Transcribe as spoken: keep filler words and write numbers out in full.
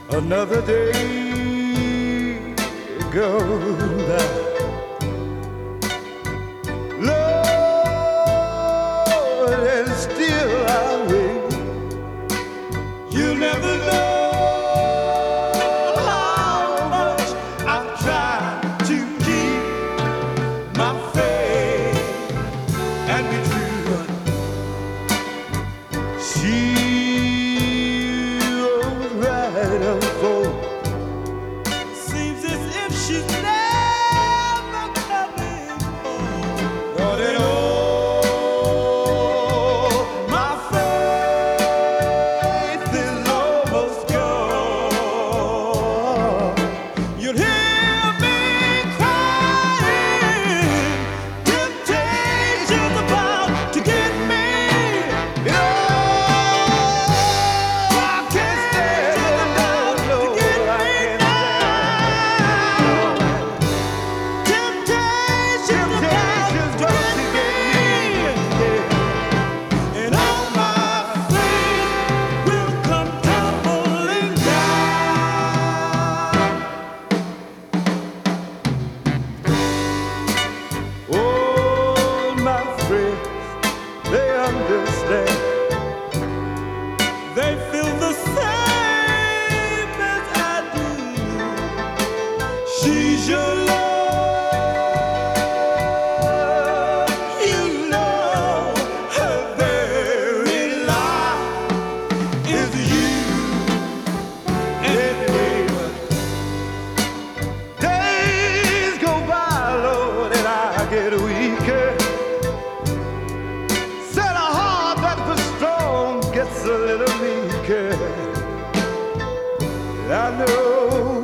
Another day goes by. Lord, and still I wait. You never know how much I've tried to keep my faith and be true. She was right up for. Seems as if she's never coming home. But it all, my faith is almost gone. You'll hear me crying, temptation's about to get me. You know, I can't stand it now, no, I can't stand it. Temptation's about to get me, and all my faith will come tumbling down. Oh, my friends, they understand. They feel the same as I do. She's your love. You know her very life is you. Anyway, days go by, Lord, and I get weaker. Said a heart that was strong gets a little weaker. I know